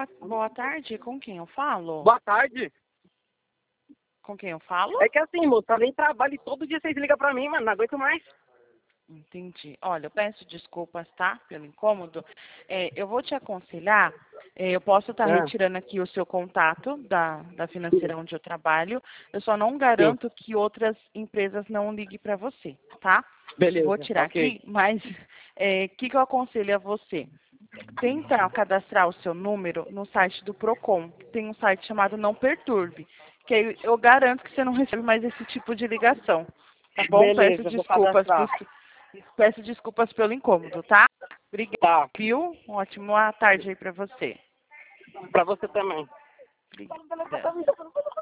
boa tarde, com quem eu falo? Boa tarde. Com quem eu falo? É que assim, moço, tá nem trabalho e todo dia vocês ligam pra mim, mano, não aguento mais. Entendi. Olha, eu peço desculpas, tá? Pelo incômodo. Eu vou te aconselhar. Eu posso estar Ah, retirando aqui o seu contato da financeira onde eu trabalho. Eu só não sim, garanto que outras empresas não liguem para você, tá? Vou beleza, tirar ok. aqui, mas o que eu aconselho a você? Tenta cadastrar o seu número no site do Procon. Tem um site chamado Não Perturbe, que aí eu garanto que você não recebe mais esse tipo de ligação. Tá bom? Beleza, vou cadastrar. Peço desculpas pelo incômodo, tá? Obrigada, Tá, viu? Ótima tarde aí pra você. pra você também. Obrigada.